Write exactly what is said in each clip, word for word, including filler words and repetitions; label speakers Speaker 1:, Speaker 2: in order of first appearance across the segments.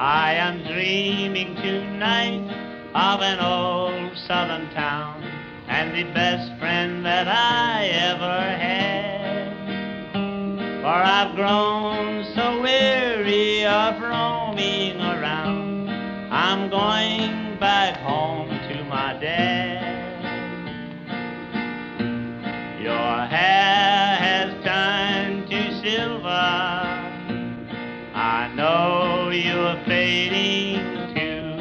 Speaker 1: I am dreaming tonight of an old southern town and the best friend that I ever had. For I've grown so weary of roaming around, I'm going back home to my dad. Your hair has turned to silver, I know you're fading too.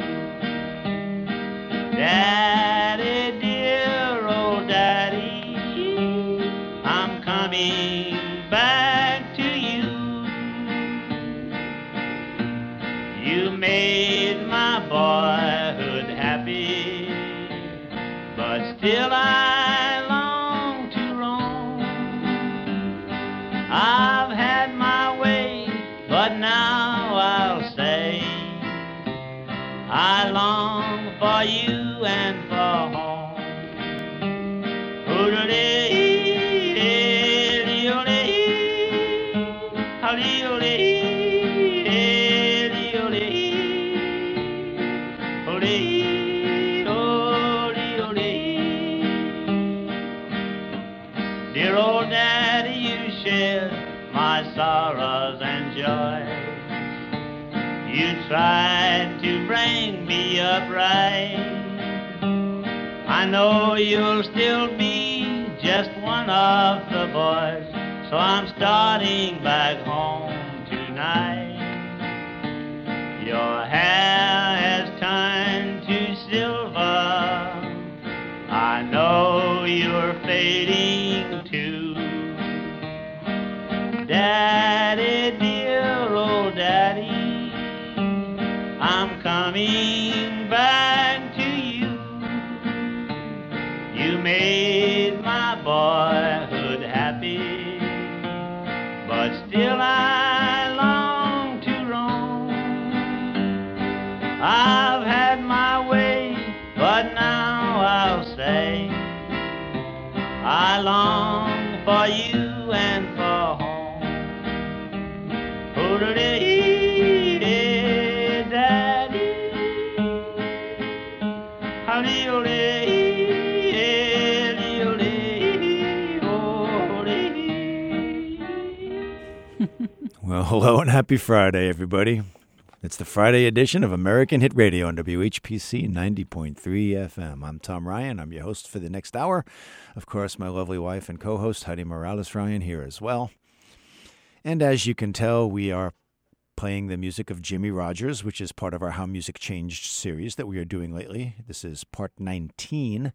Speaker 1: Daddy, dear old daddy, I'm coming back to you. You made my boyhood happy, but still I long to roam. I've had my way, but now I'll say I long for you and for home. Dear old daddy, you shared my sorrows and joys. You tried to bring me up right. I know you'll still be just one of the boys, so I'm starting back home tonight. Your hair has turned to silver, I know you're fading too. Daddy, dear old daddy, I'm coming back to you. You made my boyhood happy, but still I long to roam. I've had my way, but now I'll say I long for you and for home.
Speaker 2: Well, hello and happy Friday, everybody. It's the Friday edition of American Hit Radio on W H P C ninety point three F M. I'm Tom Ryan. I'm your host for the next hour. Of course, my lovely wife and co-host, Heidi Morales Ryan, here as well. And as you can tell, we are playing the music of Jimmie Rodgers, which is part of our How Music Changed series that we are doing lately. This is part nineteen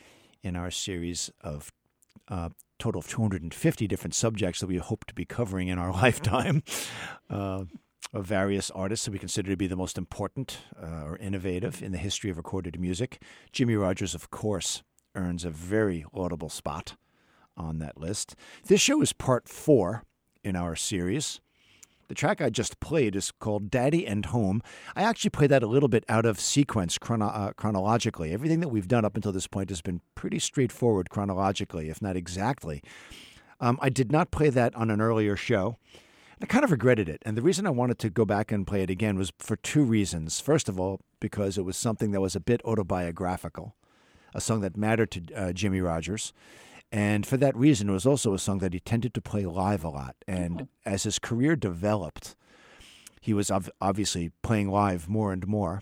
Speaker 2: in our series of uh, total of two hundred fifty different subjects that we hope to be covering in our lifetime uh, of various artists that we consider to be the most important uh, or innovative in the history of recorded music. Jimmie Rodgers, of course, earns a very laudable spot on that list. This show is part four in our series. The track I just played is called Daddy and Home. I actually played that a little bit out of sequence chrono- uh, chronologically. Everything that we've done up until this point has been pretty straightforward chronologically, if not exactly. Um, I did not play that on an earlier show. I kind of regretted it. And the reason I wanted to go back and play it again was for two reasons. First of all, because it was something that was a bit autobiographical, a song that mattered to uh, Jimmie Rodgers. And for that reason, it was also a song that he tended to play live a lot. And oh. as his career developed, he was ov- obviously playing live more and more.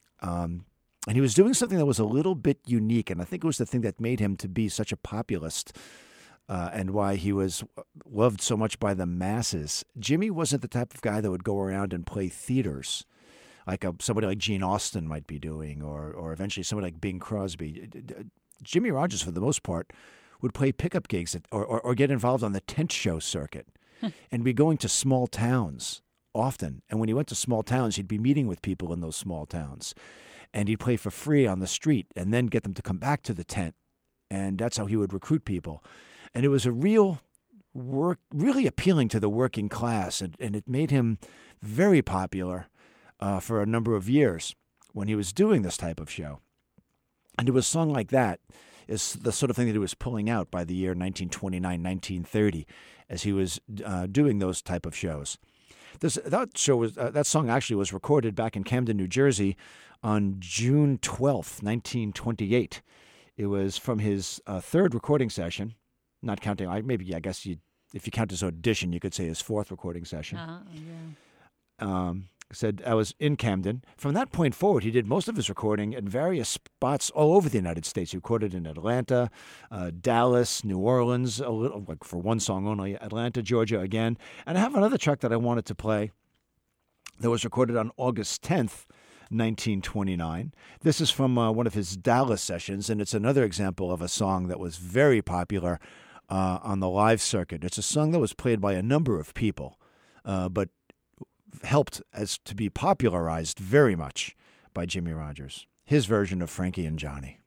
Speaker 2: Um, and he was doing something that was a little bit unique. And I think it was the thing that made him to be such a populist uh, and why he was loved so much by the masses. Jimmie wasn't the type of guy that would go around and play theaters like a, somebody like Gene Austin might be doing, or, or eventually somebody like Bing Crosby. Jimmie Rodgers, for the most part, would play pickup gigs at, or, or, or get involved on the tent show circuit and be going to small towns often. And when he went to small towns, he'd be meeting with people in those small towns. And he'd play for free on the street and then get them to come back to the tent. And that's how he would recruit people. And it was a real work, really appealing to the working class. And, and it made him very popular uh, for a number of years when he was doing this type of show. And it was a song like that is the sort of thing that he was pulling out by the year nineteen twenty-nine, nineteen thirty, as he was uh, doing those type of shows. This that show was uh, that song actually was recorded back in Camden, New Jersey, on June twelfth, nineteen twenty-eight. It was from his uh, third recording session, not counting. I maybe I guess you, if you count his audition, you could say his fourth recording session.
Speaker 3: Uh, yeah.
Speaker 2: Um, said I was in Camden. From that point forward, he did most of his recording in various spots all over the United States. He recorded in Atlanta, uh, Dallas, New Orleans, a little, like for one song only, Atlanta, Georgia again. And I have another track that I wanted to play that was recorded on August tenth, nineteen twenty-nine. This is from uh, one of his Dallas sessions, and it's another example of a song that was very popular uh, on the live circuit. It's a song that was played by a number of people, uh, but helped as to be popularized very much by Jimmie Rodgers. His version of Frankie and Johnny.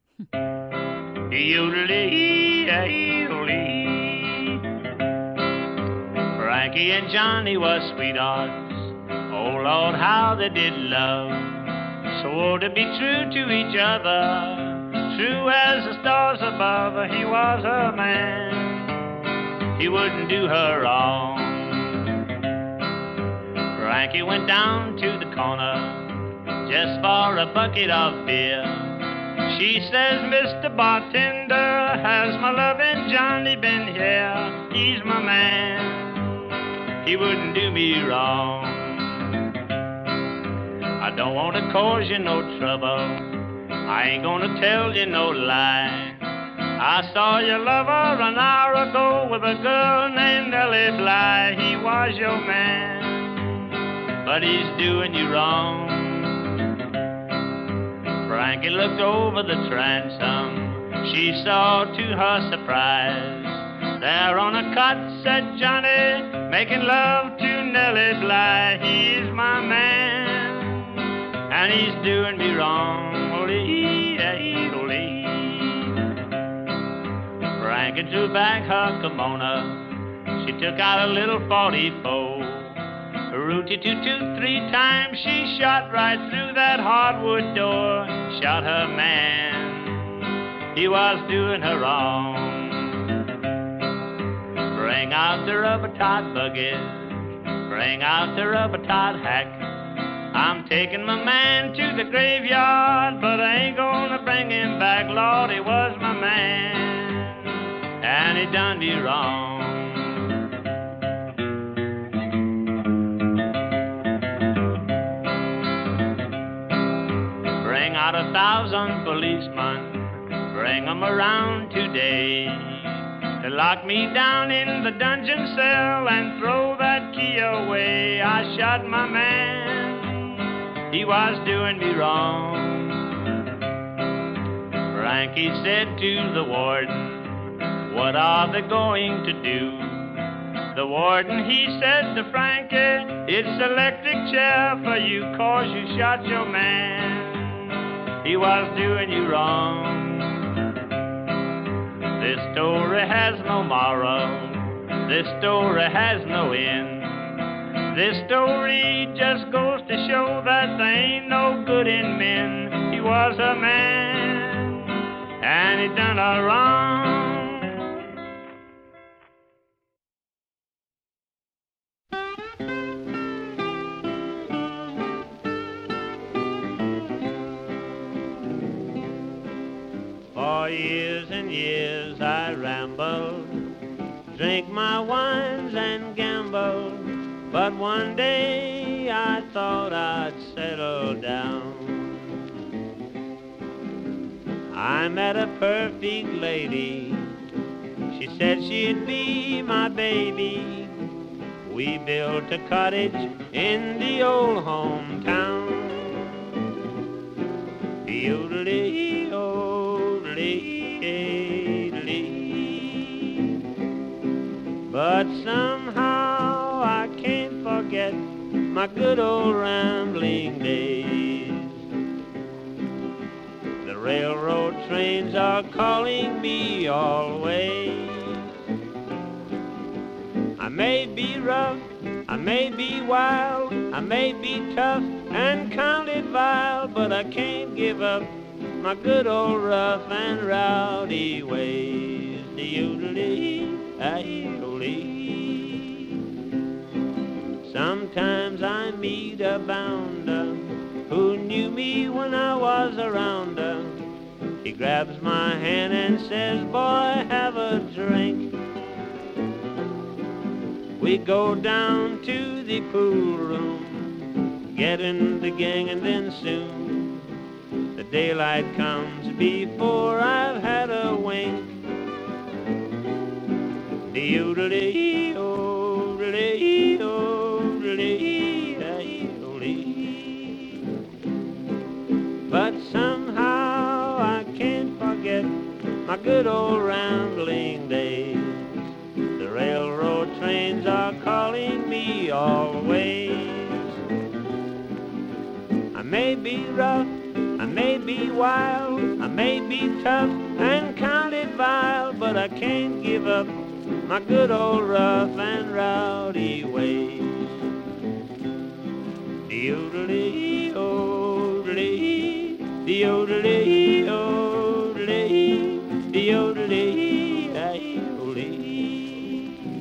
Speaker 1: Frankie and Johnny was sweethearts. Oh Lord, how they did love. Swore to be true to each other, true as the stars above. He was her man, he wouldn't do her wrong. Frankie went down to the corner just for a bucket of beer. She says, Mister Bartender, has my loving Johnny been here? He's my man, he wouldn't do me wrong. I don't want to cause you no trouble, I ain't gonna tell you no lie. I saw your lover an hour ago with a girl named Nellie Bly. He was your man, but he's doing you wrong. Frankie looked over the transom, she saw to her surprise, there on a cot sat Johnny, making love to Nellie Bly. He's my man, and he's doing me wrong. Frankie drew back her kimono, she took out a little forty-four. Rooty-too-too, three times she shot right through that hardwood door. Shot her man, he was doing her wrong. Bring out the rubber-tied buggy, bring out the rubber-tied hack. I'm taking my man to the graveyard, but I ain't gonna bring him back. Lord, he was my man, and he done me wrong. Bring out a thousand policemen, bring 'em around today, to lock me down in the dungeon cell and throw that key away. I shot my man, he was doing me wrong. Frankie said to the warden, what are they going to do? The warden, he said to Frankie, it's electric chair for you, cause you shot your man, he was doing you wrong. This story has no moral, this story has no end. This story just goes to show that there ain't no good in men. He was a man, and he done her wrong. For years and years I rambled, drink my wines and gamble, but one day I thought I'd settle down. I met a perfect lady, she said she'd be my baby. We built a cottage in the old hometown. Yodelee, but somehow I can't forget my good old rambling days. The railroad trains are calling me always. I may be rough, I may be wild, I may be tough and counted vile, but I can't give up my good old rough and rowdy ways. The yodelee, aye, yodelee. Sometimes I meet a bounder who knew me when I was around her. He grabs my hand and says, boy, have a drink. We go down to the pool room, get in the gang, and then soon the daylight comes before I've had a wink. But somehow I can't forget my good old rambling days. The railroad trains are calling me always. I may be rough, I may be wild, I may be tough and counted vile, but I can't give up my good old rough and rowdy ways. De-oodle-dee, oodle-dee, de-oodle-dee, oodle-dee, de-oodle-dee, oodle-dee.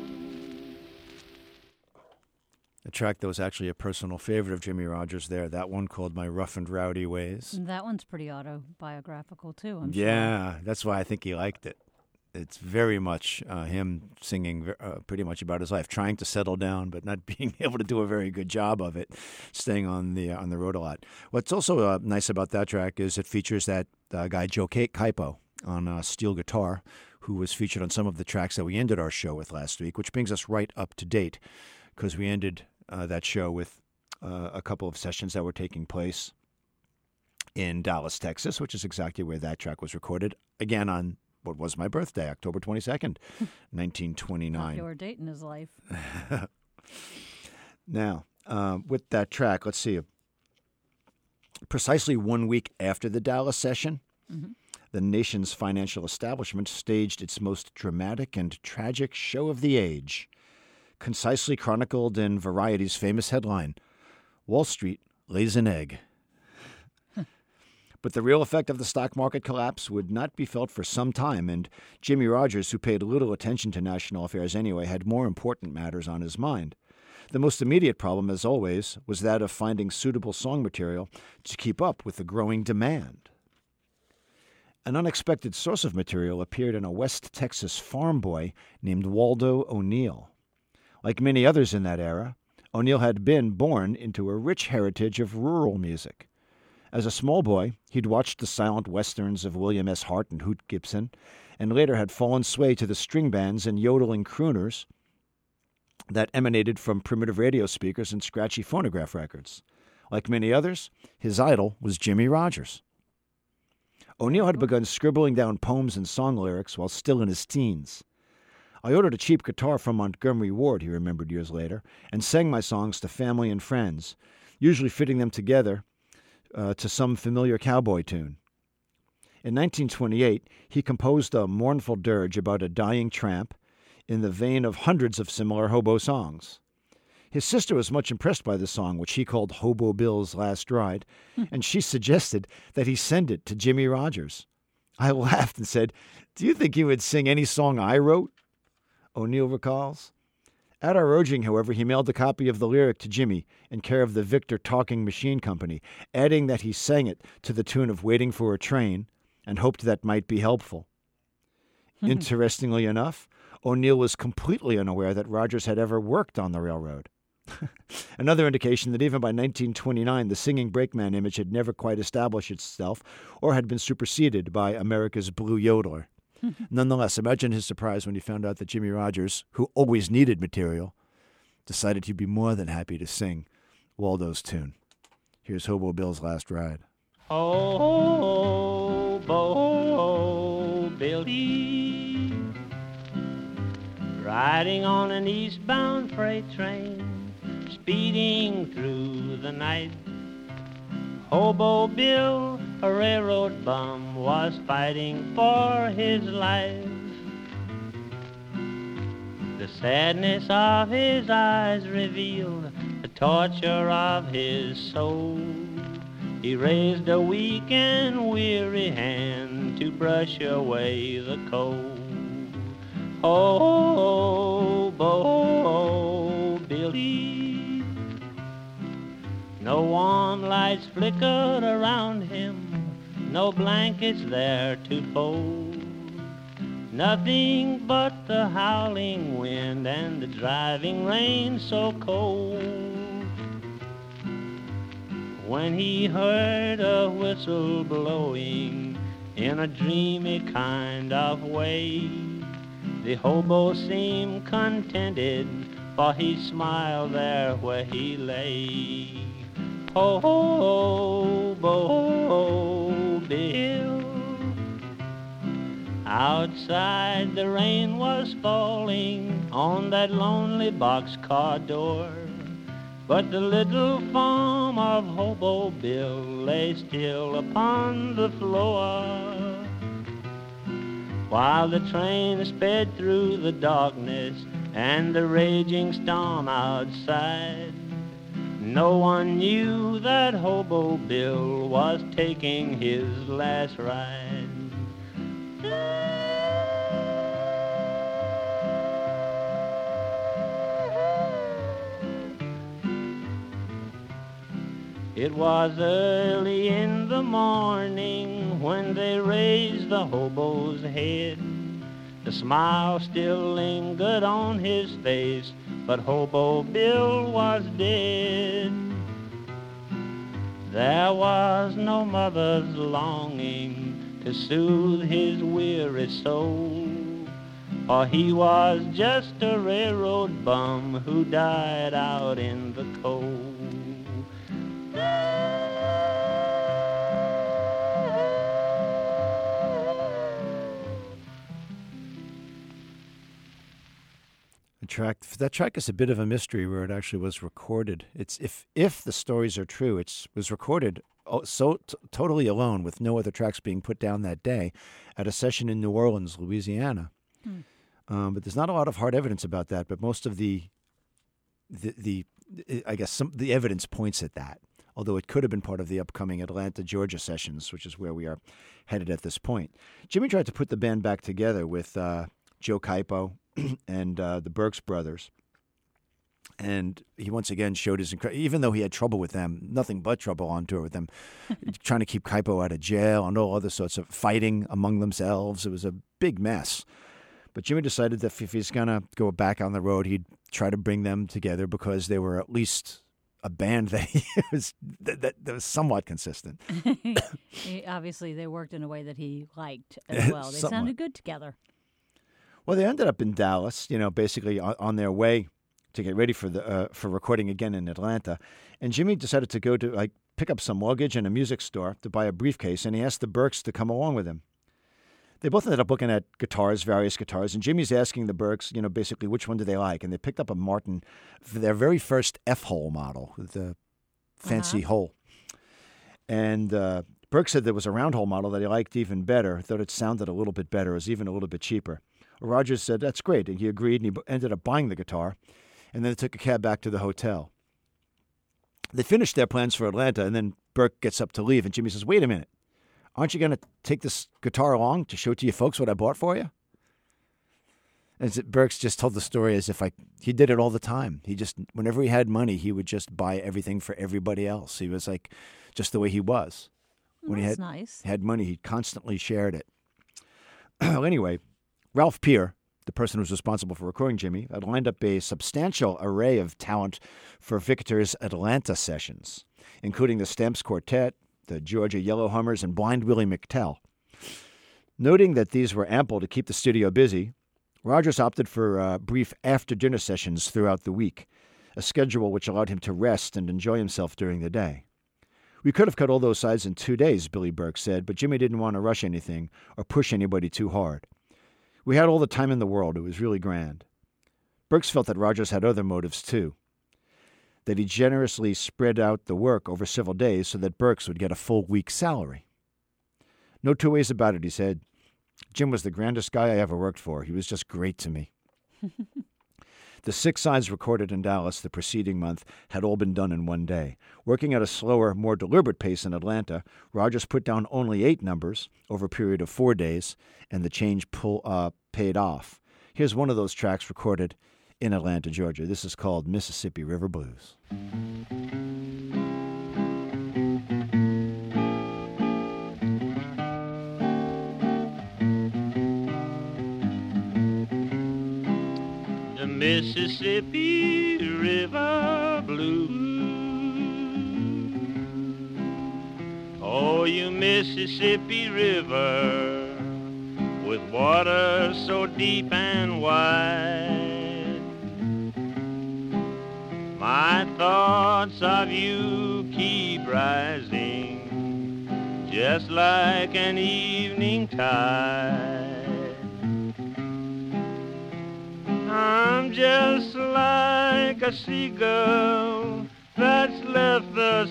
Speaker 2: A track that was actually a personal favorite of Jimmie Rodgers there, that one called My Rough and Rowdy Ways.
Speaker 3: That one's pretty autobiographical, too, I'm sure.
Speaker 2: Yeah, that's why I think he liked it. It's very much uh, him singing uh, pretty much about his life, trying to settle down, but not being able to do a very good job of it, staying on the uh, on the road a lot. What's also uh, nice about that track is it features that uh, guy Joe Kaipo on uh, steel guitar, who was featured on some of the tracks that we ended our show with last week, which brings us right up to date, because we ended uh, that show with uh, a couple of sessions that were taking place in Dallas, Texas, which is exactly where that track was recorded, again on what was my birthday, October twenty-second, nineteen twenty-nine.
Speaker 3: Your date in his life.
Speaker 2: Now, uh, with that track, let's see. Precisely one week after the Dallas session, mm-hmm. the nation's financial establishment staged its most dramatic and tragic show of the age, concisely chronicled in Variety's famous headline, Wall Street lays an egg. But the real effect of the stock market collapse would not be felt for some time, and Jimmie Rodgers, who paid little attention to national affairs anyway, had more important matters on his mind. The most immediate problem, as always, was that of finding suitable song material to keep up with the growing demand. An unexpected source of material appeared in a West Texas farm boy named Waldo O'Neill. Like many others in that era, O'Neill had been born into a rich heritage of rural music. As a small boy, he'd watched the silent westerns of William S. Hart and Hoot Gibson, and later had fallen sway to the string bands and yodeling crooners that emanated from primitive radio speakers and scratchy phonograph records. Like many others, his idol was Jimmie Rodgers. O'Neill had begun scribbling down poems and song lyrics while still in his teens. I ordered a cheap guitar from Montgomery Ward, he remembered years later, and sang my songs to family and friends, usually fitting them together Uh, to some familiar cowboy tune. In nineteen twenty-eight, he composed a mournful dirge about a dying tramp in the vein of hundreds of similar hobo songs. His sister was much impressed by the song, which he called Hobo Bill's Last Ride, and she suggested that he send it to Jimmie Rodgers. I laughed and said, "Do you think he would sing any song I wrote?" O'Neill recalls. At our urging, however, he mailed a copy of the lyric to Jimmie in care of the Victor Talking Machine Company, adding that he sang it to the tune of Waiting for a Train and hoped that might be helpful. Interestingly enough, O'Neill was completely unaware that Rodgers had ever worked on the railroad. Another indication that even by nineteen twenty-nine, the singing brakeman image had never quite established itself or had been superseded by America's Blue Yodeler. Nonetheless, imagine his surprise when he found out that Jimmie Rodgers, who always needed material, decided he'd be more than happy to sing Waldo's tune. Here's Hobo Bill's Last Ride.
Speaker 1: Hobo Billy, riding on an eastbound freight train, speeding through the night. Hobo Bill, a railroad bum, was fighting for his life. The sadness of his eyes revealed the torture of his soul. He raised a weak and weary hand to brush away the cold. Hobo sleep. No warm lights flickered around him, no blankets there to fold. Nothing but the howling wind and the driving rain so cold. When he heard a whistle blowing in a dreamy kind of way, the hobo seemed contented, for he smiled there where he lay. Hobo Bill. Outside the rain was falling on that lonely boxcar door, but the little form of Hobo Bill lay still upon the floor. While the train sped through the darkness and the raging storm outside, no one knew that Hobo Bill was taking his last ride. It was early in the morning when they raised the hobo's head. The smile still lingered on his face, but Hobo Bill was dead. There was no mother's longing to soothe his weary soul, for he was just a railroad bum who died out in the cold.
Speaker 2: The track, that track is a bit of a mystery where it actually was recorded. It's if if the stories are true, it was recorded so t- totally alone with no other tracks being put down that day at a session in New Orleans, Louisiana. Hmm. Um, but there's not a lot of hard evidence about that. But most of the the, the I guess some the evidence points at that. Although it could have been part of the upcoming Atlanta, Georgia sessions, which is where we are headed at this point. Jimmy tried to put the band back together with uh, Joe Kaipo and uh, the Burks brothers. And he once again showed his incredible, even though he had trouble with them, nothing but trouble on tour with them, trying to keep Kaipo out of jail and all other sorts of fighting among themselves. It was a big mess. But Jimmy decided that if he's going to go back on the road, he'd try to bring them together because they were at least a band that, he was, that, that, that was somewhat consistent.
Speaker 3: He, obviously, they worked in a way that he liked as well. They sounded good together.
Speaker 2: Well, they ended up in Dallas, you know, basically on, on their way to get ready for the uh, for recording again in Atlanta. And Jimmy decided to go to like pick up some luggage in a music store to buy a briefcase, and he asked the Burks to come along with him. They both ended up looking at guitars, various guitars, and Jimmy's asking the Burks, you know, basically which one do they like, and they picked up a Martin, for their very first F-hole model, with the fancy uh-huh. hole. And uh, Burks said there was a round hole model that he liked even better, thought it sounded a little bit better, it was even a little bit cheaper. Rogers said, that's great, and he agreed, and he ended up buying the guitar, and then they took a cab back to the hotel. They finished their plans for Atlanta, and then Burke gets up to leave, and Jimmy says, wait a minute. Aren't you going to take this guitar along to show to you folks what I bought for you? And Burks just told the story as if I, he did it all the time. He just, whenever he had money, he would just buy everything for everybody else. He was like, just the way he was. When
Speaker 3: That's
Speaker 2: he had,
Speaker 3: nice.
Speaker 2: had money, he constantly shared it. Anyway, Ralph Peer, the person who was responsible for recording Jimmy, had lined up a substantial array of talent for Victor's Atlanta sessions, including the Stamps Quartet, the Georgia Yellowhummers, and Blind Willie McTell. Noting that these were ample to keep the studio busy, Rogers opted for uh, brief after-dinner sessions throughout the week, a schedule which allowed him to rest and enjoy himself during the day. We could have cut all those sides in two days, Billy Burke said, but Jimmy didn't want to rush anything or push anybody too hard. We had all the time in the world. It was really grand. Burks felt that Rogers had other motives, too, that he generously spread out the work over several days so that Burks would get a full week's salary. No two ways about it, he said. Jim was the grandest guy I ever worked for. He was just great to me. The six sides recorded in Dallas the preceding month had all been done in one day. Working at a slower, more deliberate pace in Atlanta, Rogers put down only eight numbers over a period of four days, and the change pull, uh, paid off. Here's one of those tracks recorded in Atlanta, Georgia. This is called Mississippi River Blues.
Speaker 1: The Mississippi River Blues. Oh, you Mississippi River, with water so deep and wide, my thoughts of you keep rising, just like an evening tide. I'm just like a seagull that's left the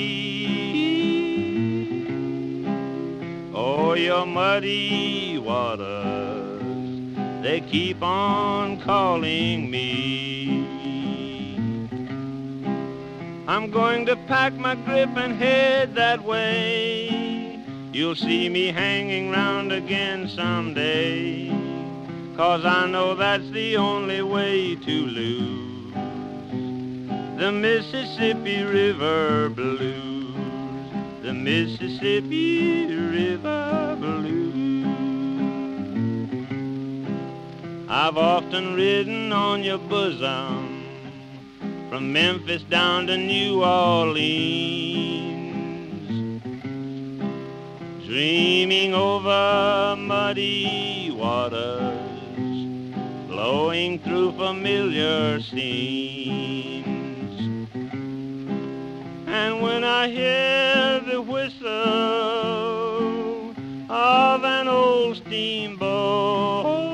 Speaker 1: sea. Oh, your muddy waters, they keep on calling me. I'm going to pack my grip and head that way. You'll see me hanging round again someday, 'cause I know that's the only way to lose the Mississippi River Blues, the Mississippi River Blues. I've often ridden on your bosom, from Memphis down to New Orleans, dreaming over muddy waters, flowing through familiar scenes. And when I hear the whistle of an old steamboat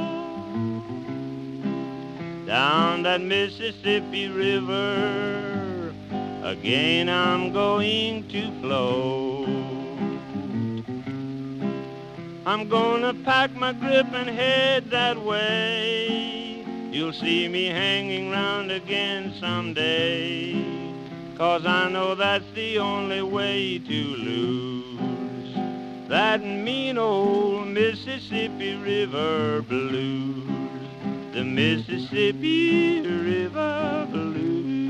Speaker 1: down that Mississippi River, again I'm going to float. I'm gonna pack my grip and head that way. You'll see me hanging round again someday, 'cause I know that's the only way to lose that mean old Mississippi River Blues, the Mississippi River Blues.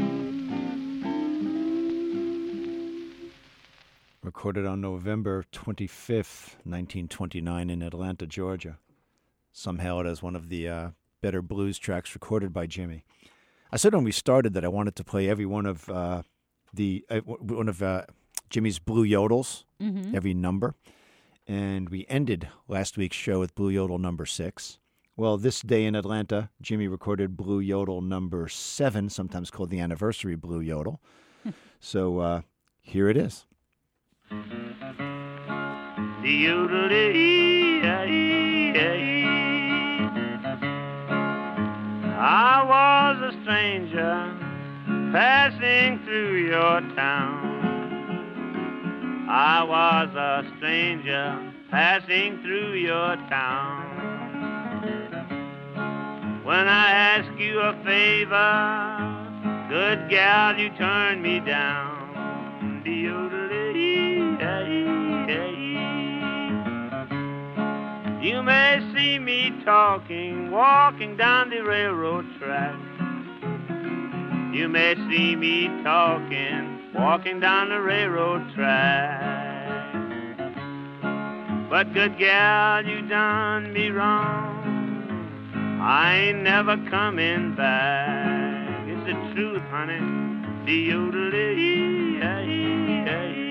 Speaker 2: Recorded on November twenty-fifth, nineteen twenty-nine in Atlanta, Georgia. Some hail it as one of the uh, better blues tracks recorded by Jimmy. I said when we started that I wanted to play every one of uh, the uh, one of uh, Jimmy's blue yodels, mm-hmm. every number. And we ended last week's show with blue yodel number six. Well, this day in Atlanta, Jimmy recorded blue yodel number seven, sometimes called the anniversary blue yodel. So uh, here it is.
Speaker 1: The yodel-ee-ee-ee. I was a stranger passing through your town. I was a stranger passing through your town. When I asked you a favor, good gal, you turned me down. You may see me talking, walking down the railroad track. You may see me talking, walking down the railroad track. But good gal, you done me wrong. I ain't never coming back. It's the truth, honey. The yodel-ee-ee-ee.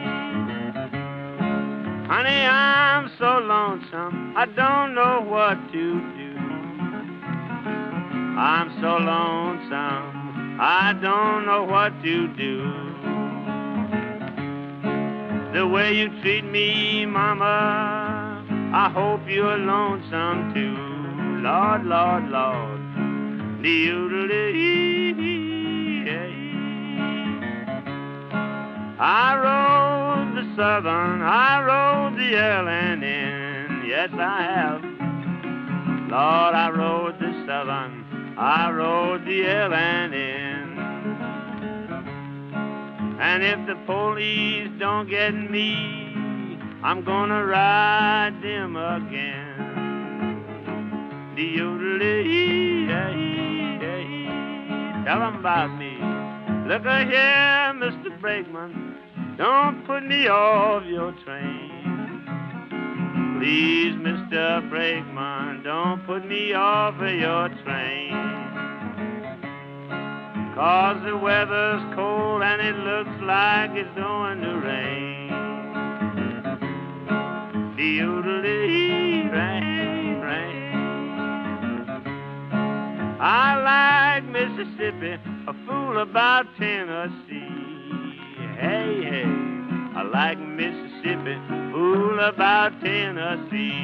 Speaker 1: Honey, I'm so lonesome, I don't know what to do. I'm so lonesome, I don't know what to do. The way you treat me, mama, I hope you're lonesome too. Lord, Lord, Lord, the yodel-ee-ee-ee. I rode the Southern, I rode the L and N, yes I have. Lord, I rode the Southern, I rode the L and N. And if the police don't get me, I'm gonna ride them again. The yodel-ee-ee-ee. tell 'em about me. Look a here, Mister Brakeman, don't put me off your train. Please, Mister Brakeman, don't put me off of your train. 'Cause the weather's cold and it looks like it's going to rain. Doodle-dee, rain, rain. I like Mississippi, a fool about Tennessee. Hey, hey, I like Mississippi, fool about Tennessee.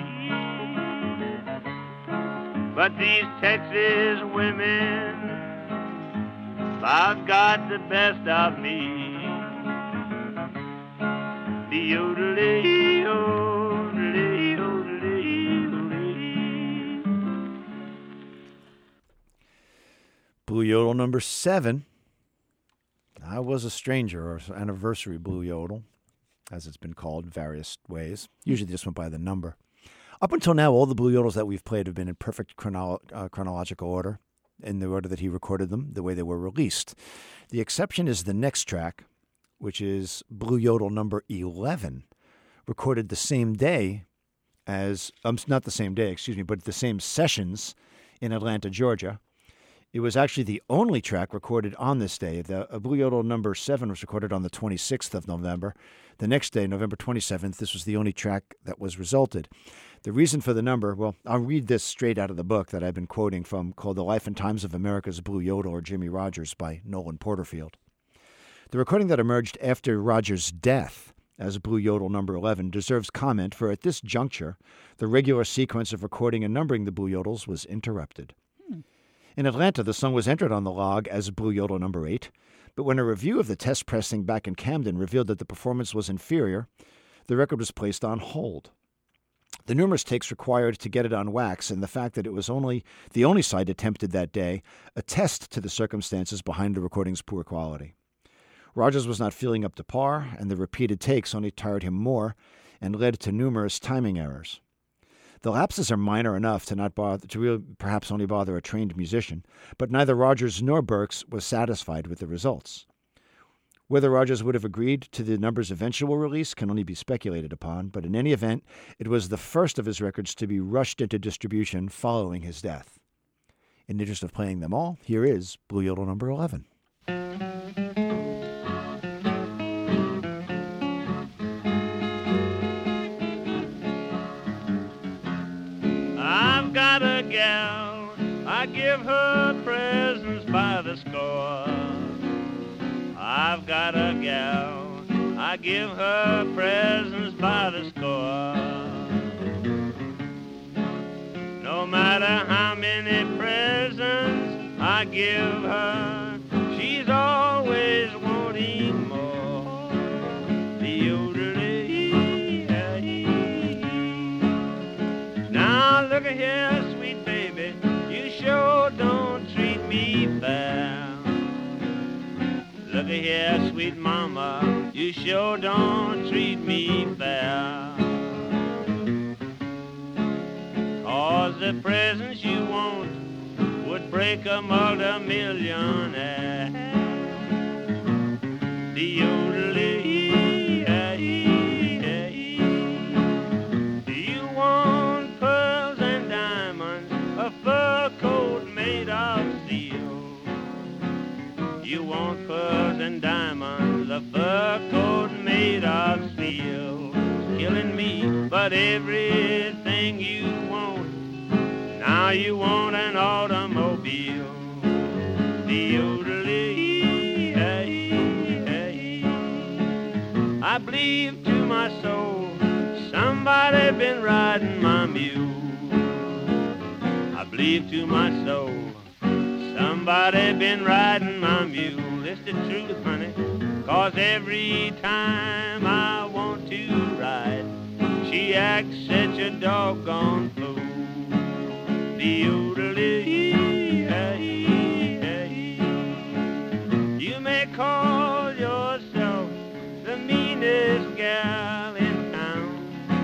Speaker 1: But these Texas women about got the best of me. Doodle-dee, oodle-dee, oodle-dee, oodle-dee.
Speaker 2: Blue Yodel number seven. I Was a Stranger, or Anniversary Blue Yodel, as it's been called in various ways. Usually just went by the number. Up until now, all the Blue Yodels that we've played have been in perfect chrono- uh, chronological order, in the order that he recorded them, the way they were released. The exception is the next track, which is Blue Yodel number eleven, recorded the same day as, um, not the same day, excuse me, but the same sessions in Atlanta, Georgia. It was actually the only track recorded on this day. The uh, Blue Yodel number seven was recorded on the twenty-sixth of November. The next day, November twenty-seventh, this was the only track that was resulted. The reason for the number, well, I'll read this straight out of the book that I've been quoting from, called The Life and Times of America's Blue Yodel, or Jimmy Rogers, by Nolan Porterfield. The recording that emerged after Rogers' death as Blue Yodel number eleven deserves comment, for at this juncture, the regular sequence of recording and numbering the Blue Yodels was interrupted. Hmm. In Atlanta, the song was entered on the log as Blue Yodel number eight, but when a review of the test pressing back in Camden revealed that the performance was inferior, the record was placed on hold. The numerous takes required to get it on wax, and the fact that it was only the only side attempted that day, attest to the circumstances behind the recording's poor quality. Rogers was not feeling up to par, and the repeated takes only tired him more and led to numerous timing errors. The lapses are minor enough to not bother to really perhaps only bother a trained musician, but neither Rogers nor Burks was satisfied with the results. Whether Rogers would have agreed to the number's eventual release can only be speculated upon, but in any event, it was the first of his records to be rushed into distribution following his death. In the interest of playing them all, here is Blue Yodel number eleven.
Speaker 1: I've got a gal, I give her presents by the score. I've got a gal, I give her presents by the score. No matter how many presents I give her, she's always wanting more. Now look at here, sweet baby, you sure don't treat me fair. Look at here, sweet mama, you sure don't treat me fair. 'Cause the presents you want would break a multi-millionaire. The Do you want pearls and diamonds, a fur coat made of steel? You want pearls and diamonds, a fur coat made of steel. Killing me, but everything you want, now you want an automobile. I believe to my soul, somebody been riding my mule. I believe to my soul, somebody been riding my mule. It's the truth, honey, 'cause every time I want to ride, she acts such a doggone fool. You may call yourself the meanest gal in town.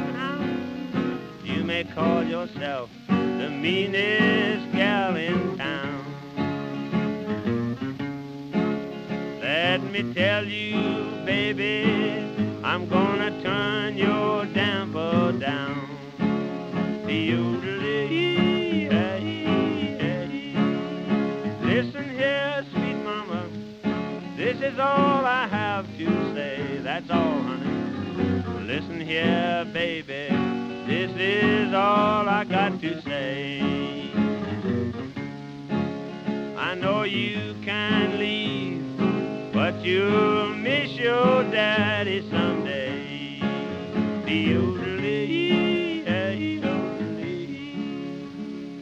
Speaker 1: You may call yourself the meanest gal in town. let me tell you, baby, I'm gonna turn your damper down. Listen here, sweet mama, this is all I have to say. That's all, honey. Listen here, baby, this is all I got to say. I know you can leave, but you'll miss your daddy someday. Deodorly, deodorly.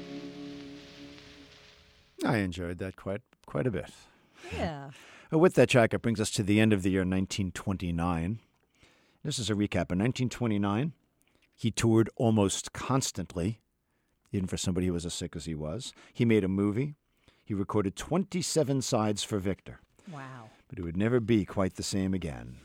Speaker 2: I enjoyed that quite quite a bit.
Speaker 3: Yeah.
Speaker 2: Uh, With that track, it brings us to the end of the year nineteen twenty-nine. This is a recap. In nineteen twenty-nine, he toured almost constantly, even for somebody who was as sick as he was. He made a movie. He recorded twenty-seven sides for Victor.
Speaker 3: Wow.
Speaker 2: But it would never be quite the same again.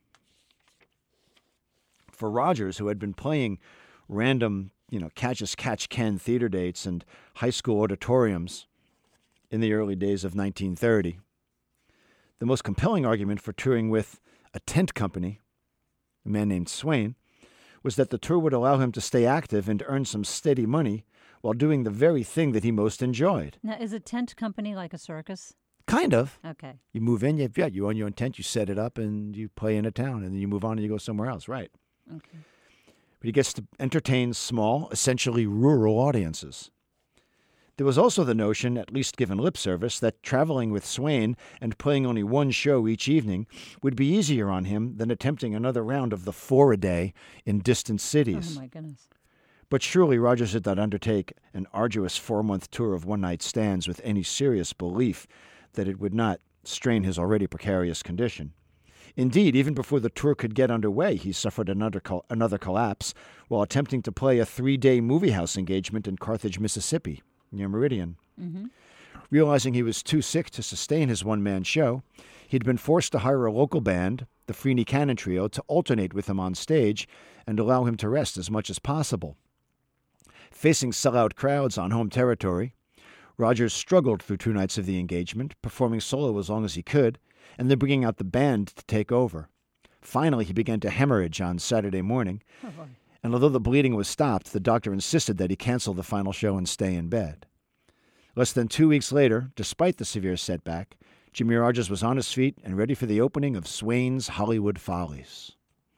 Speaker 2: For Rogers, who had been playing random, you know, catch-as-catch-can theater dates and high school auditoriums in the early days of nineteen thirty, the most compelling argument for touring with a tent company, a man named Swain, was that the tour would allow him to stay active and earn some steady money while doing the very thing that he most enjoyed.
Speaker 3: Now, is a tent company like a circus?
Speaker 2: Kind of.
Speaker 3: Okay.
Speaker 2: You move in, you, yeah, you own your own tent, you set it up, and you play in a town, and then you move on and you go somewhere else, right?
Speaker 3: Okay.
Speaker 2: But he gets to entertain small, essentially rural audiences. There was also the notion, at least given lip service, that traveling with Swain and playing only one show each evening would be easier on him than attempting another round of the four-a-day in distant cities.
Speaker 3: Oh, my goodness.
Speaker 2: But surely Rogers did not undertake an arduous four-month tour of one-night stands with any serious belief that it would not strain his already precarious condition. Indeed, even before the tour could get underway, he suffered another, col- another collapse while attempting to play a three-day movie house engagement in Carthage, Mississippi, near Meridian.
Speaker 3: Mm-hmm.
Speaker 2: Realizing he was too sick to sustain his one-man show, he'd been forced to hire a local band, the Freeney Cannon Trio, to alternate with him on stage and allow him to rest as much as possible. Facing sellout crowds on home territory, Rogers struggled through two nights of the engagement, performing solo as long as he could, and then bringing out the band to take over. Finally, he began to hemorrhage on Saturday morning,
Speaker 3: Oh, boy.
Speaker 2: and although the bleeding was stopped, the doctor insisted that he cancel the final show and stay in bed. Less than two weeks later, despite the severe setback, Jimmie Rogers was on his feet and ready for the opening of Swain's Hollywood Follies.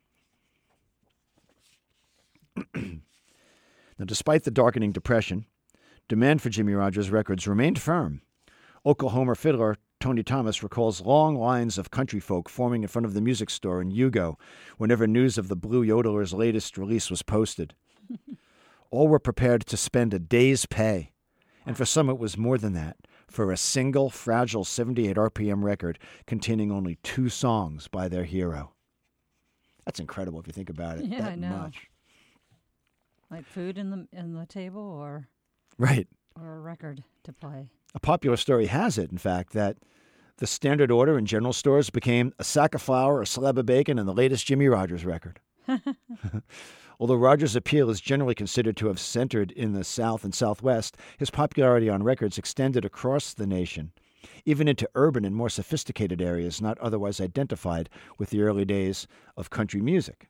Speaker 2: Now, despite the darkening depression, demand for Jimmie Rogers records remained firm. Oklahoma fiddler Tony Thomas recalls long lines of country folk forming in front of the music store in Hugo whenever news of the Blue Yodeler's latest release was posted. All were prepared to spend a day's pay, and for some it was more than that, for a single fragile seventy-eight R P M record containing only two songs by their hero. That's incredible if you think about it.
Speaker 3: Yeah,
Speaker 2: that
Speaker 3: I know.
Speaker 2: much.
Speaker 3: Like food in the in the table or
Speaker 2: Right.
Speaker 3: or a record to play.
Speaker 2: A popular story has it, in fact, that the standard order in general stores became a sack of flour, a slab of bacon, and the latest Jimmie Rogers record. Although Rogers' appeal is generally considered to have centered in the South and Southwest, his popularity on records extended across the nation, even into urban and more sophisticated areas not otherwise identified with the early days of country music.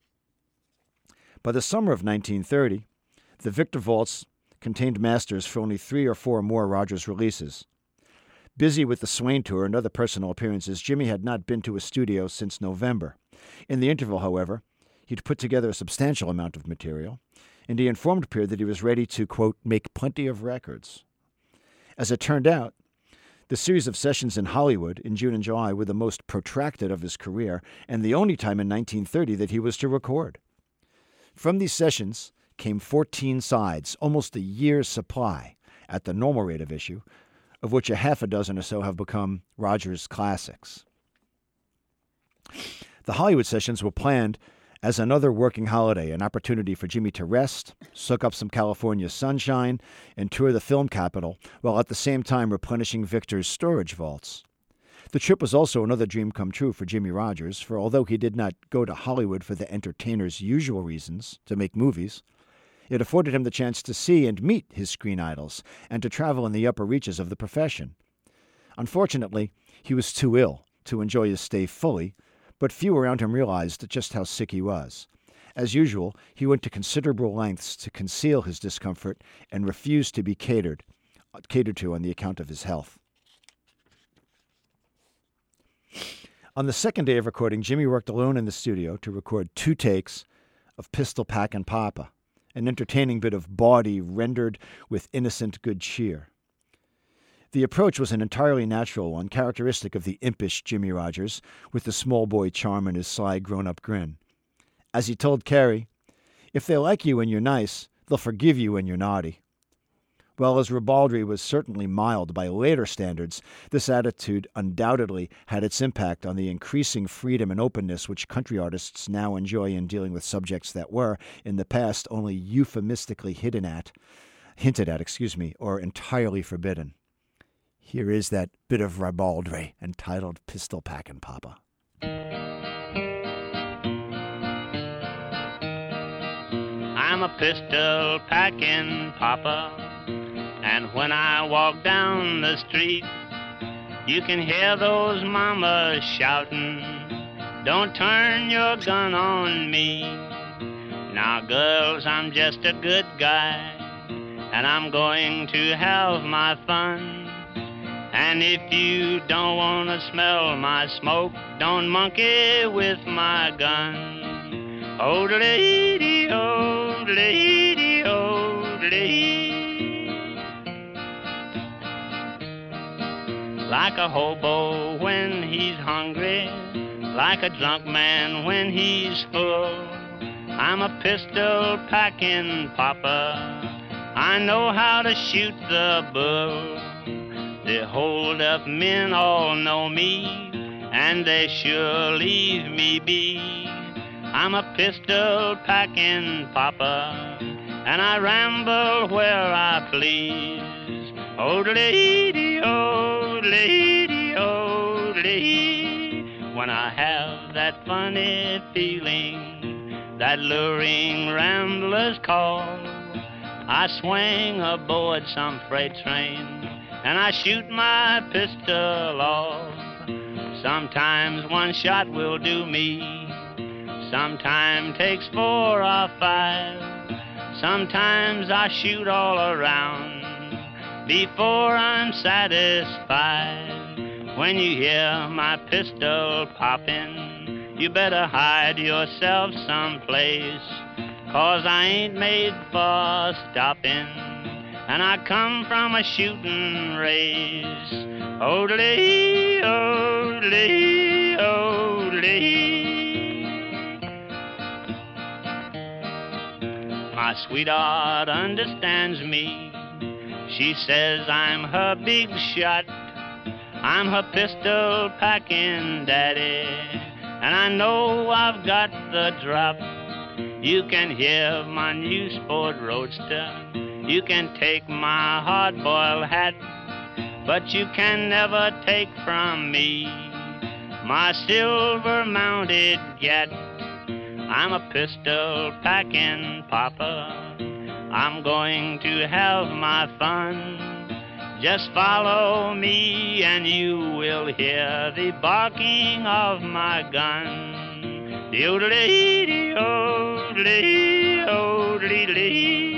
Speaker 2: By the summer of nineteen thirty, the Victor Vaults contained masters for only three or four more Rogers releases. Busy with the Swain tour and other personal appearances, Jimmy had not been to a studio since November. In the interval, however, he'd put together a substantial amount of material, and he informed Peer that he was ready to, quote, make plenty of records. As it turned out, the series of sessions in Hollywood in June and July were the most protracted of his career, and the only time in nineteen thirty that he was to record. From these sessions came fourteen sides, almost a year's supply, at the normal rate of issue, of which a half a dozen or so have become Rogers classics. The Hollywood sessions were planned as another working holiday, an opportunity for Jimmy to rest, soak up some California sunshine, and tour the film capital, while at the same time replenishing Victor's storage vaults. The trip was also another dream come true for Jimmie Rogers, for although he did not go to Hollywood for the entertainer's usual reasons, to make movies, it afforded him the chance to see and meet his screen idols and to travel in the upper reaches of the profession. Unfortunately, he was too ill, to enjoy his stay fully, but few around him realized just how sick he was. As usual, he went to considerable lengths to conceal his discomfort and refused to be catered, catered to on the account of his health. On the second day of recording, Jimmy worked alone in the studio to record two takes of Pistol Packin' Papa, an entertaining bit of bawdy rendered with innocent good cheer. The approach was an entirely natural one, characteristic of the impish Jimmie Rodgers, with the small boy charm and his sly grown-up grin. As he told Carrie, "If they like you when you're nice, they'll forgive you when you're naughty." While his ribaldry was certainly mild by later standards, this attitude undoubtedly had its impact on the increasing freedom and openness which country artists now enjoy in dealing with subjects that were, in the past, only euphemistically hidden at, hinted at, excuse me, or entirely forbidden. Here is that bit of ribaldry entitled Pistol Packin' Papa.
Speaker 1: I'm a pistol packing papa, and when I walk down the street, you can hear those mamas shouting, "Don't turn your gun on me." Now, girls, I'm just a good guy, and I'm going to have my fun. And if you don't want to smell my smoke, don't monkey with my gun. Oh-de-dee-dee, oh-de-dee-dee, oh-de-dee. Like a hobo when he's hungry, like a drunk man when he's full, I'm a pistol-packing papa. I know how to shoot the bull. The hold-up men all know me, and they sure leave me be. I'm a pistol-packing papa, and I ramble where I please. Oh-de-dee-dee, oh-de-dee-dee, oh-de-dee. When I have that funny feeling, that luring rambler's call, I swing aboard some freight train, and I shoot my pistol off. Sometimes one shot will do me, sometimes takes four or five. Sometimes I shoot all around before I'm satisfied. When you hear my pistol popping, you better hide yourself someplace, 'cause I ain't made for stopping, and I come from a shooting race. Oh-de-dee, oh-de-dee, oh-de-dee. My sweetheart understands me. She says I'm her big shot. I'm her pistol-packing daddy, and I know I've got the drop. You can hear my new sport roadster. You can take my hard-boiled hat, but you can never take from me my silver-mounted gat. I'm a pistol-packing papa. I'm going to have my fun. Just follow me and you will hear the barking of my gun. De-o-de-dee-dee-o-de-dee, o-de-dee-dee.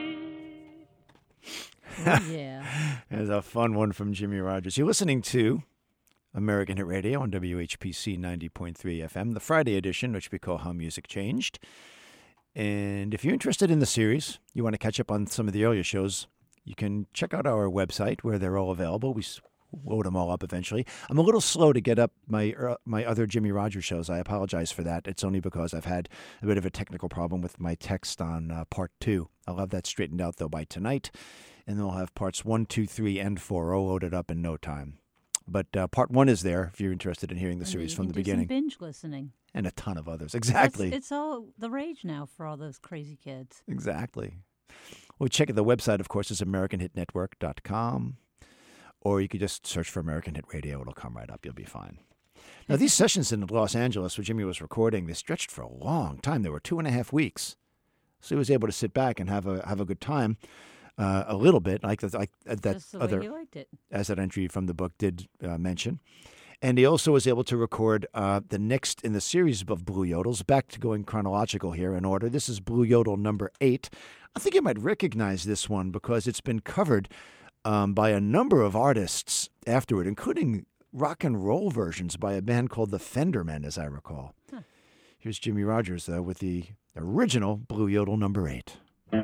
Speaker 3: Oh, yeah.
Speaker 2: There's a fun one from Jimmie Rodgers. You're listening to American Hit Radio on W H P C ninety point three F M, the Friday edition, which we call How Music Changed. And if you're interested in the series, you want to catch up on some of the earlier shows, you can check out our website where they're all available. We load them all up eventually. I'm a little slow to get up my uh, my other Jimmie Rodgers shows. I apologize for that. It's only because I've had a bit of a technical problem with my text on uh, part two. I'll have that straightened out, though, by tonight. And then we'll have parts one, two, three, and four all loaded up in no time. But uh, part one is there if you're interested in hearing the
Speaker 3: And
Speaker 2: series
Speaker 3: you
Speaker 2: from
Speaker 3: can
Speaker 2: the
Speaker 3: do some
Speaker 2: beginning.
Speaker 3: binge listening.
Speaker 2: And a ton of others. Exactly.
Speaker 3: It's, it's all the rage now for all those crazy kids.
Speaker 2: Exactly. Well, check it. The website, of course, is American Hit Network dot com. Or you could just search for American Hit Radio. It'll come right up. You'll be fine. Now, these sessions in Los Angeles where Jimmy was recording, they stretched for a long time. They were two and a half weeks. So he was able to sit back and have a have a good time. Uh, a little bit, like, the, like uh, that
Speaker 3: Just the
Speaker 2: other,
Speaker 3: way he liked it.
Speaker 2: as that entry from the book did uh, mention. And he also was able to record uh, the next in the series of Blue Yodels, back to going chronological here in order. This is Blue Yodel number eight. I think you might recognize this one because it's been covered um, by a number of artists afterward, including rock and roll versions by a band called the Fendermen, as I recall. Huh. Here's Jimmie Rodgers, though, with the original Blue Yodel number eight.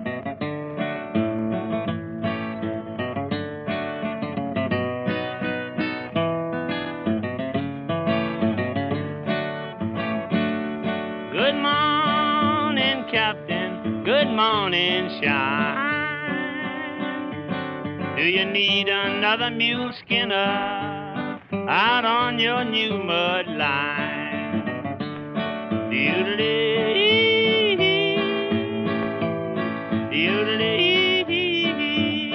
Speaker 1: Good morning, Captain. Good morning, shine. Do you need another mule skinner out on your new mud line? Doodle-dee, doodle-dee.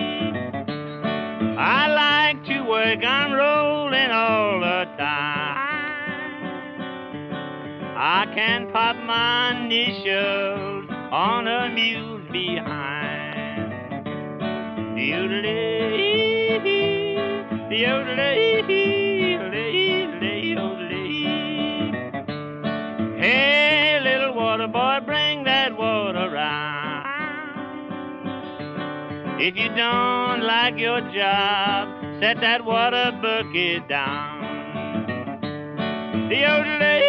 Speaker 1: I like to work on rolling all the time. I can pop my initials on a mule's behind. Doodle-dee, doodle-dee, doodle-dee. Hey, little water boy, bring that water round. If you don't like your job, set that water bucket down. Doodle-dee.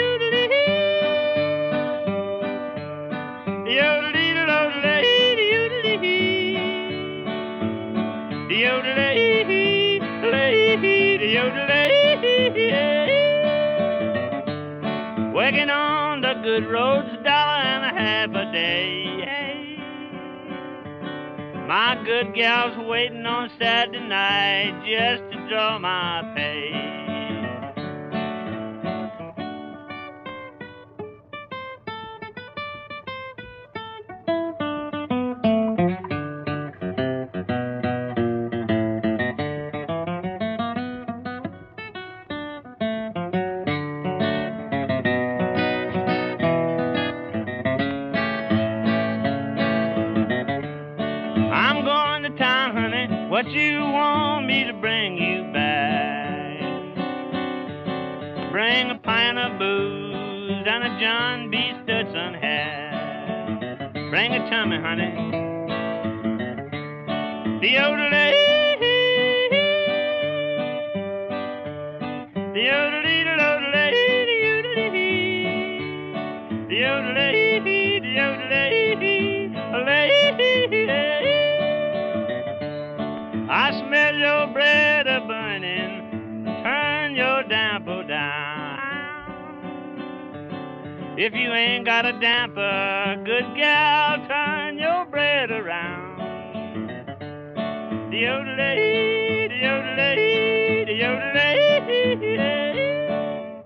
Speaker 1: Working on the good roads, a dollar and a half a day. My good gal's waiting on Saturday night just to draw my pay. What you want me to bring you back? Bring a pint of booze and a John B. Stetson hat. Bring a tummy, honey. The-odle-dee, the-odle-dee-the-odle-dee, the-odle-dee, the-odle-dee, the-odle-dee, the-odle-dee. I smell your bread a burning, turn your damper down. If you ain't got a damper, good gal, turn your bread around. De-odle-dee, de-odle-dee, de-odle-dee.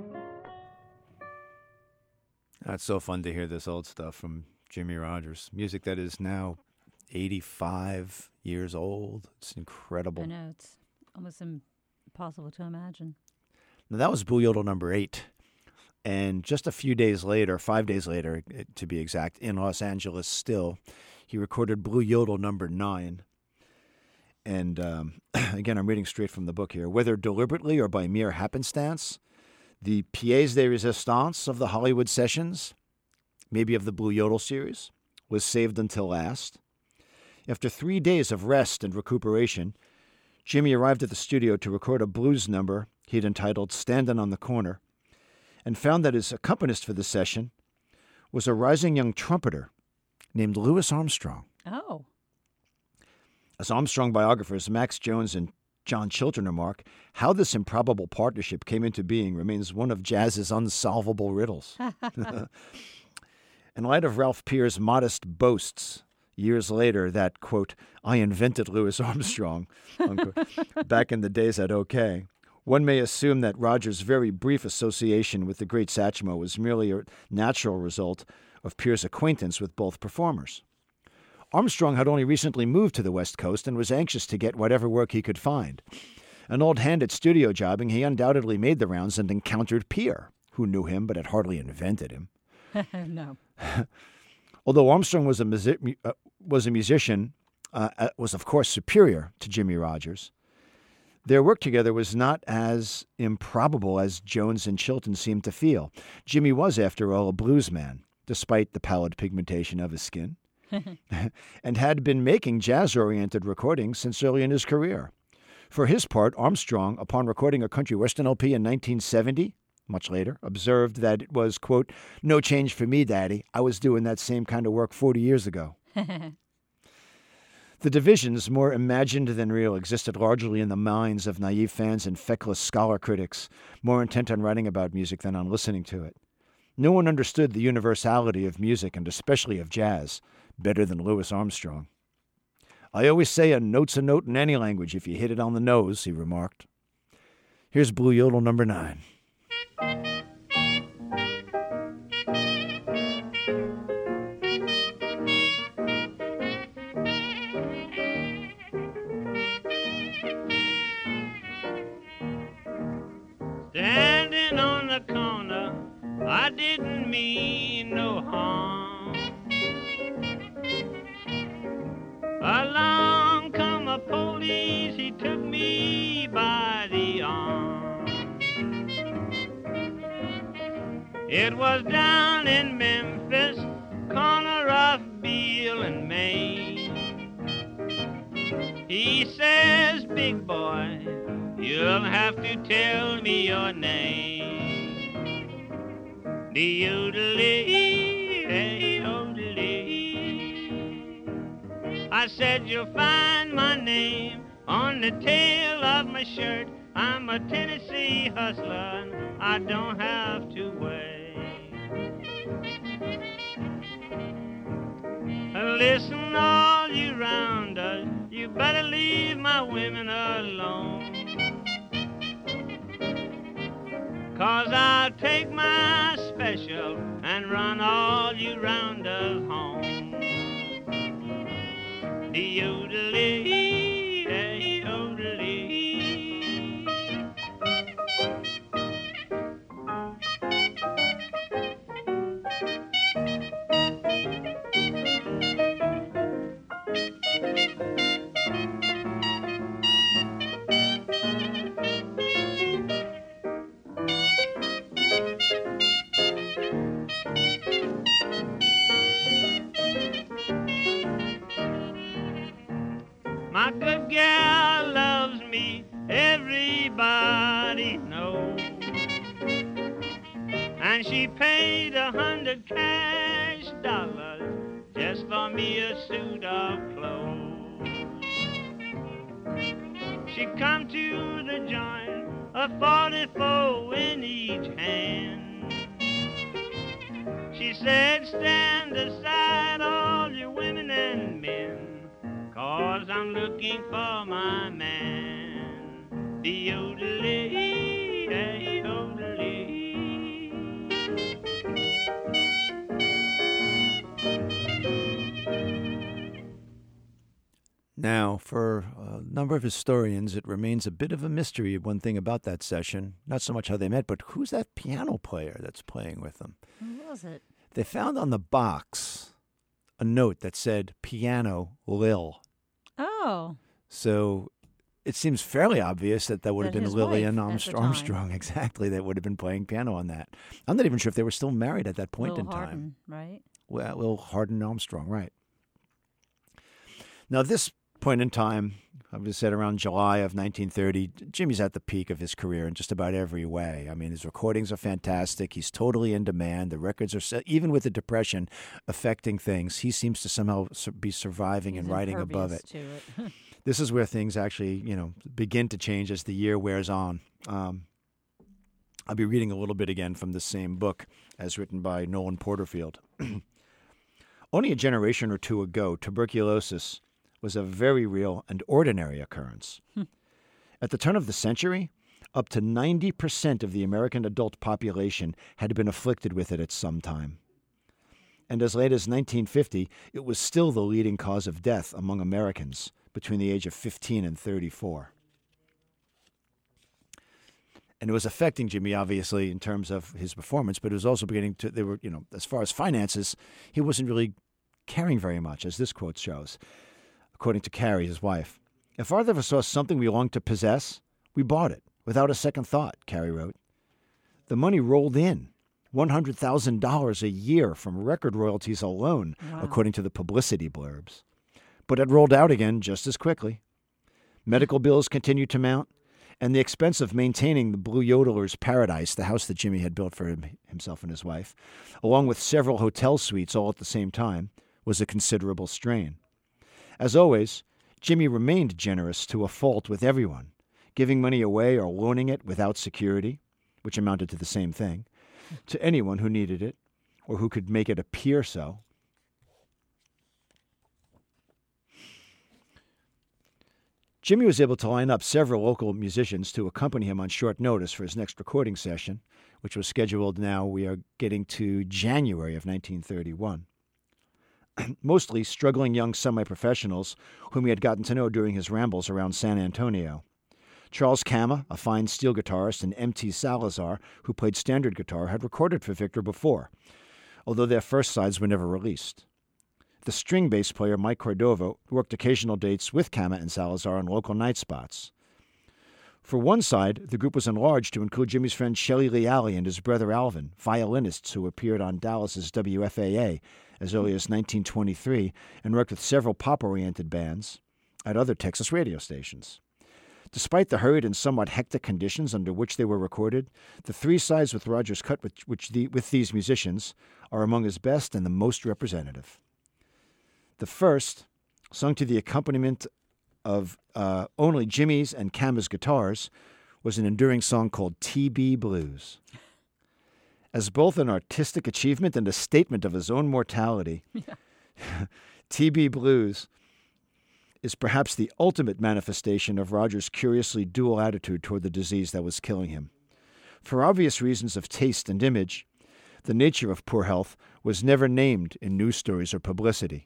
Speaker 2: That's so fun to hear this old stuff from Jimmie Rodgers. Music that is now eighty-five years old. It's incredible.
Speaker 3: I know. It's almost impossible to imagine.
Speaker 2: Now, that was Blue Yodel number eight. And just a few days later, five days later, to be exact, in Los Angeles still, he recorded Blue Yodel number nine. And um, again, I'm reading straight from the book here. Whether deliberately or by mere happenstance, the pièce de résistance of the Hollywood sessions, maybe of the Blue Yodel series, was saved until last. After three days of rest and recuperation, Jimmy arrived at the studio to record a blues number he'd entitled Standin' on the Corner, and found that his accompanist for the session was a rising young trumpeter named Louis Armstrong.
Speaker 3: Oh.
Speaker 2: As Armstrong biographers Max Jones and John Chilton remark, how this improbable partnership came into being remains one of jazz's unsolvable riddles. In light of Ralph Peer's modest boasts years later that, quote, I invented Louis Armstrong, unquote, back in the days at OK, one may assume that Rodgers' very brief association with the great Satchmo was merely a natural result of Peer's acquaintance with both performers. Armstrong had only recently moved to the West Coast and was anxious to get whatever work he could find. An old hand at studio jobbing, he undoubtedly made the rounds and encountered Peer, who knew him but had hardly invented him.
Speaker 3: No.
Speaker 2: Although Armstrong was a, music, uh, was a musician, uh, was of course superior to Jimmie Rodgers. Their work together was not as improbable as Jones and Chilton seemed to feel. Jimmy was, after all, a blues man, despite the pallid pigmentation of his skin, and had been making jazz-oriented recordings since early in his career. For his part, Armstrong, upon recording a country western L P in nineteen seventy, much later, observed that it was, quote, "No change for me, Daddy. I was doing that same kind of work forty years ago." The divisions, more imagined than real, existed largely in the minds of naive fans and feckless scholar critics, more intent on writing about music than on listening to it. No one understood the universality of music, and especially of jazz, better than Louis Armstrong. "I always say a note's a note in any language if you hit it on the nose," he remarked. Here's Blue Yodel number nine.
Speaker 1: Standing on the corner, I didn't mean no harm. Along come a police, he took me by the arm. It was down in Memphis, corner of Beale and Main. He says, "Big boy, you'll have to tell me your name." The yodelee, hey, yodelee. I said, "You'll find my name on the tail of my shirt. I'm a Tennessee hustler, and I don't have to wait." Listen, all you rounders, you better leave my women alone. 'Cause I'll take my special and run all you rounders home. The yodelee, hey, yodelee. My good gal loves me, everybody knows. And she paid a hundred cash dollars just for me a suit of clothes. She come to the joint, a forty-four in each hand. She said, "Stand aside, all you women and men, 'cause I'm looking for my man." The yodelee, hey, yodelee.
Speaker 2: Now, for a number of historians, it remains a bit of a mystery, one thing about that session. Not so much how they met, but who's that piano player that's playing with them?
Speaker 3: Who was it?
Speaker 2: They found on the box a note that said, "Piano Lil."
Speaker 3: Oh.
Speaker 2: So it seems fairly obvious that that would have
Speaker 3: That
Speaker 2: been
Speaker 3: his
Speaker 2: Lillian
Speaker 3: wife at the
Speaker 2: Armstrong,
Speaker 3: time.
Speaker 2: Armstrong, exactly, that would have been playing piano on that. I'm not even sure if they were still married at that point
Speaker 3: Lil
Speaker 2: in time.
Speaker 3: Hardin, right?
Speaker 2: Well, Lil Hardin Armstrong, right. Now, this point in time, I would have said around July of nineteen thirty, Jimmy's at the peak of his career in just about every way. I mean, his recordings are fantastic. He's totally in demand. The records are, se- even with the Depression affecting things, he seems to somehow su- be surviving
Speaker 3: He's
Speaker 2: and riding above it.
Speaker 3: impervious to it.
Speaker 2: This is where things actually, you know, begin to change as the year wears on. Um, I'll be reading a little bit again from the same book as written by Nolan Porterfield. Only a generation or two ago, tuberculosis was a very real and ordinary occurrence. At the turn of the century, up to ninety percent of the American adult population had been afflicted with it at some time. And as late as nineteen fifty, it was still the leading cause of death among Americans between the age of fifteen and thirty-four. And it was affecting Jimmy, obviously, in terms of his performance, but it was also beginning to, they were, you know, as far as finances, he wasn't really caring very much, as this quote shows. According to Carrie, his wife, "If either of us saw something we longed to possess, We bought it without a second thought, Carrie wrote. The money rolled in, one hundred thousand dollars a year from record royalties alone, wow. according to the publicity blurbs. But it rolled out again just as quickly. Medical bills continued to mount, and the expense of maintaining the Blue Yodeler's Paradise, the house that Jimmy had built for him, himself and his wife, along with several hotel suites all at the same time, was a considerable strain. As always, Jimmy remained generous to a fault with everyone, giving money away or loaning it without security, which amounted to the same thing, to anyone who needed it or who could make it appear so. Jimmy was able to line up several local musicians to accompany him on short notice for his next recording session, which was scheduled now, we are getting to January of nineteen thirty-one. Mostly struggling young semi-professionals whom he had gotten to know during his rambles around San Antonio. Charles Kama, a fine steel guitarist, and M T Salazar, who played standard guitar, had recorded for Victor before, although their first sides were never released. The string bass player, Mike Cordova, worked occasional dates with Kama and Salazar on local night spots. For one side, the group was enlarged to include Jimmy's friend Shelley Leali and his brother Alvin, violinists who appeared on Dallas's W F A A as early as nineteen twenty-three and worked with several pop-oriented bands at other Texas radio stations. Despite the hurried and somewhat hectic conditions under which they were recorded, the three sides with Rogers cut with, which the, with these musicians are among his best and the most representative. The first, sung to the accompaniment of uh, only Jimmy's and Kama's guitars, was an enduring song called T B Blues. As both an artistic achievement and a statement of his own mortality, yeah. T B Blues is perhaps the ultimate manifestation of Rogers' curiously dual attitude toward the disease that was killing him. For obvious reasons of taste and image, the nature of poor health was never named in news stories or publicity.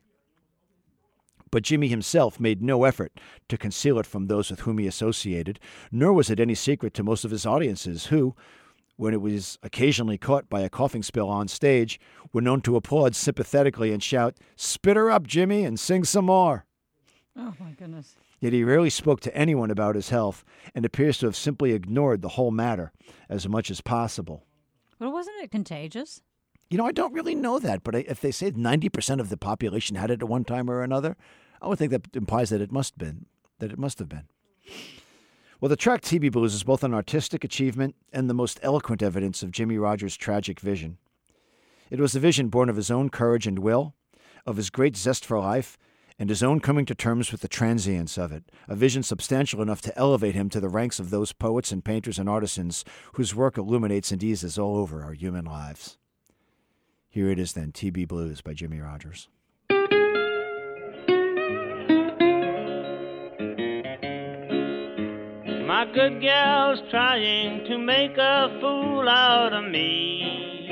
Speaker 2: But Jimmy himself made no effort to conceal it from those with whom he associated, nor was it any secret to most of his audiences who, when it was occasionally caught by a coughing spell on stage, were known to applaud sympathetically and shout, "Spit her up, Jimmy, and sing some more."
Speaker 3: Oh, my goodness.
Speaker 2: Yet he rarely spoke to anyone about his health and appears to have simply ignored the whole matter as much as possible.
Speaker 3: But wasn't it contagious?
Speaker 2: You know, I don't really know that, but if they say ninety percent of the population had it at one time or another, I would think that implies that it must have been, that it must have been. Well, the track T B Blues is both an artistic achievement and the most eloquent evidence of Jimmy Rogers' tragic vision. It was a vision born of his own courage and will, of his great zest for life, and his own coming to terms with the transience of it, a vision substantial enough to elevate him to the ranks of those poets and painters and artisans whose work illuminates and eases all over our human lives. Here it is then, T B Blues by Jimmy Rogers.
Speaker 1: My good gal's trying to make a fool out of me.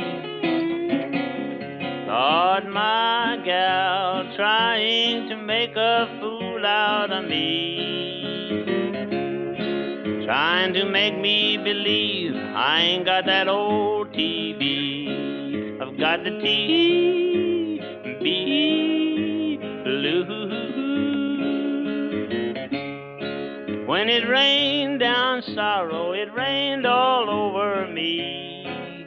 Speaker 1: Lord, my gal trying to make a fool out of me. Trying to make me believe I ain't got that old T B. I've got the T B blues. When it rained down sorrow, it rained all over me.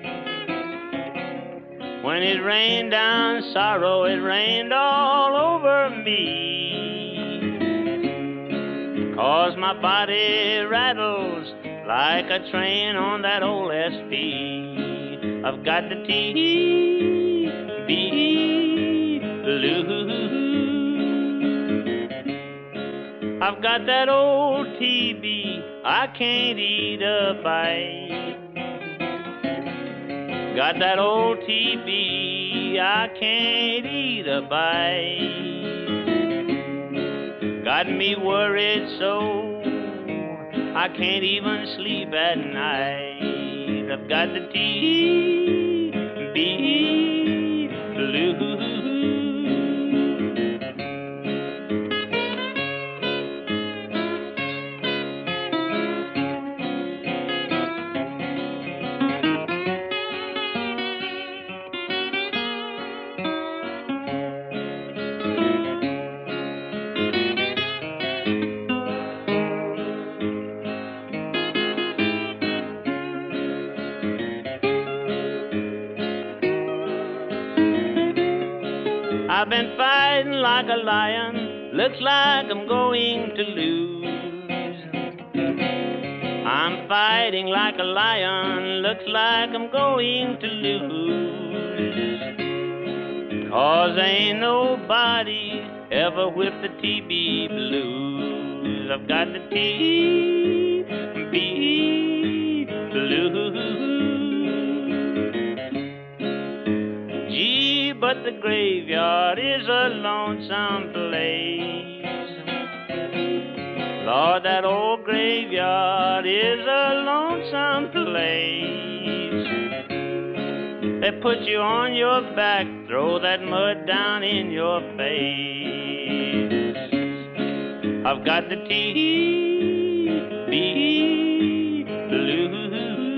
Speaker 1: When it rained down sorrow, it rained all over me. 'Cause my body rattles like a train on that old S P. I've got the T B blues. I've got that old T B, I can't eat a bite. Got that old T B, I can't eat a bite. Got me worried so, I can't even sleep at night. I've got the T B blues. I've been fighting like a lion, looks like I'm going to lose. I'm fighting like a lion, looks like I'm going to lose. 'Cause ain't nobody ever whipped the T B blues. I've got the T B blues. Gee, but the graveyard is a lonesome place. Lord, that old graveyard is a lonesome place. They put you on your back, throw that mud down in your face. I've got the T B blues.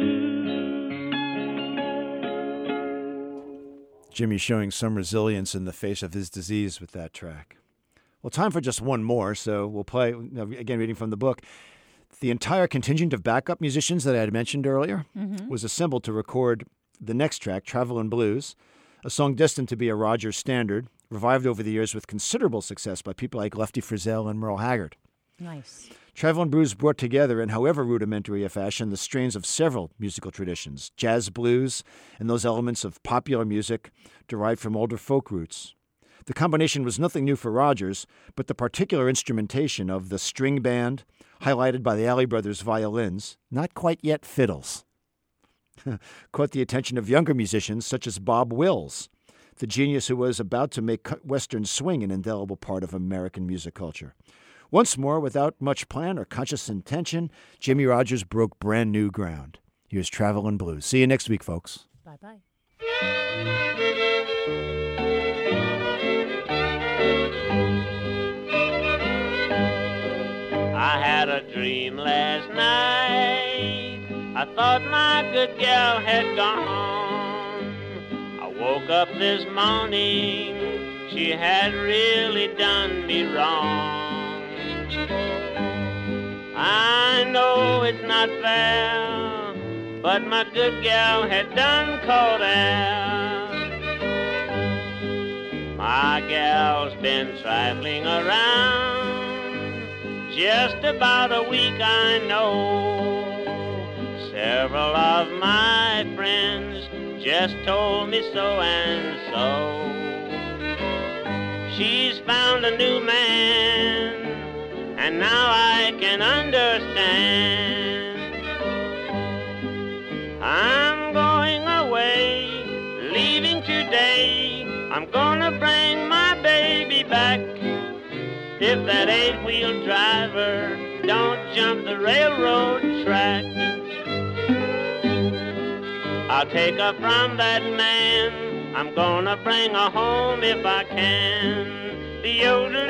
Speaker 2: Jimmy showing some resilience in the face of his disease with that track. Well, time for just one more, so we'll play, again, reading from the book. The entire contingent of backup musicians that I had mentioned earlier mm-hmm. was assembled to record the next track, Travelin' Blues, a song destined to be a Rogers standard, revived over the years with considerable success by people like Lefty Frizzell and Merle Haggard.
Speaker 3: Nice.
Speaker 2: Travelin' Blues brought together, in however rudimentary a fashion, the strains of several musical traditions, jazz blues, and those elements of popular music derived from older folk roots. The combination was nothing new for Rogers, but the particular instrumentation of the string band, highlighted by the Alley Brothers' violins, not quite yet fiddles, caught the attention of younger musicians such as Bob Wills, the genius who was about to make Western swing an indelible part of American music culture. Once more, without much plan or conscious intention, Jimmie Rodgers broke brand new ground. Here's Travelin' Blues. See you next week, folks.
Speaker 3: Bye-bye.
Speaker 1: I had a dream last night. I thought my good gal had gone. I woke up this morning. She had really done me wrong. I know it's not fair, but my good gal had done caught out. My gal's been trifling around just about a week, I know. Several of my friends just told me so and so. She's found a new man, and now I can understand. I'm going away, leaving today. I'm gonna bring my baby back. If that eight-wheel driver don't jump the railroad track, I'll take her from that man. I'm gonna bring her home if I can. The older